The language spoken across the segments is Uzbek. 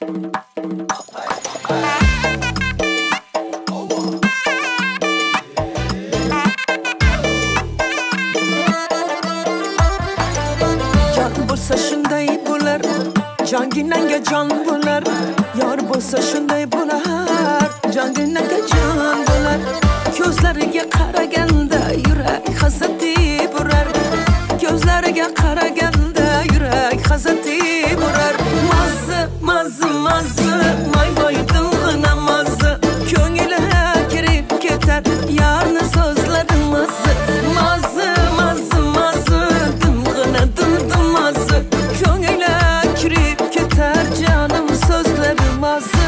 bo'lsa shunday bo'lar, jonginanga jon bo'lar. Yor bo'lsa shunday bo'lar, jonginanga jon bo'lar. Ko'zlariga qaraganda yurak hasati burar. Ko'zlariga qaraganda yurak hasati burar. Mazza, mazza, mazza, may boydim g'ina mazza. Ko'ngilga kirib ketar yarni so'zlari mazza. Mazza, mazza, mazza, dimg'ina dim mazza. Ko'ngilga kirib ketar jonim so'zlari mazza.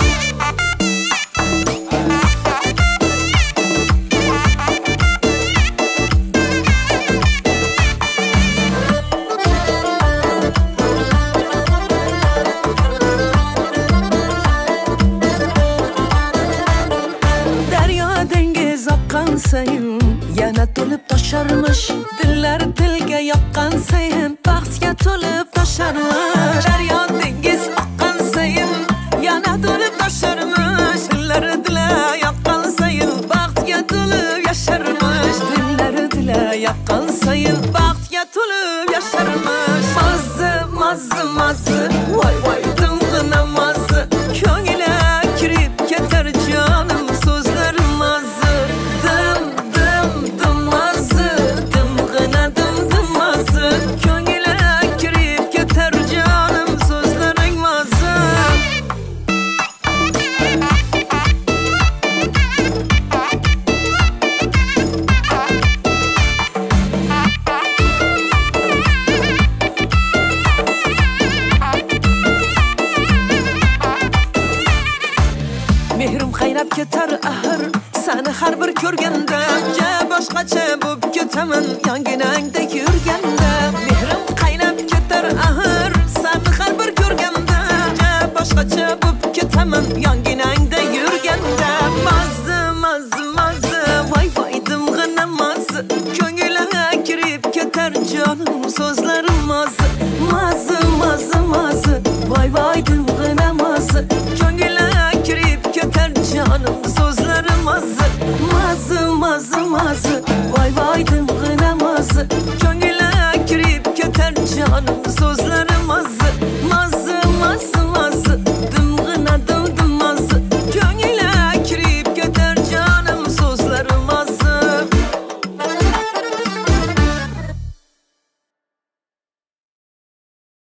Sayin yana to'lib tosharmish, dillar tilga yoqqan sayin baxtga to'lib tosharmish. Daryo dengiz oqqan sayin yana to'lib tosharmish, dillar dillar yoqqan sayin baxtga to'lib yasharmish. Dillar dillar yoqqan sayin baxtga to'lib yasharmish. Mazza, mazza, mazza, voy voy dimg'ina mazza. Ko'ngilga kirib ketar jonim so'zlari mazza. Mehrim qaynab ketar ahir, seni har bir ko'rganda boshqacha bo'lib ketaman yonginangda yurganda. Mehrim qaynab ketar ahir, seni har bir ko'rganda boshqacha bo'lib ketaman yonginangda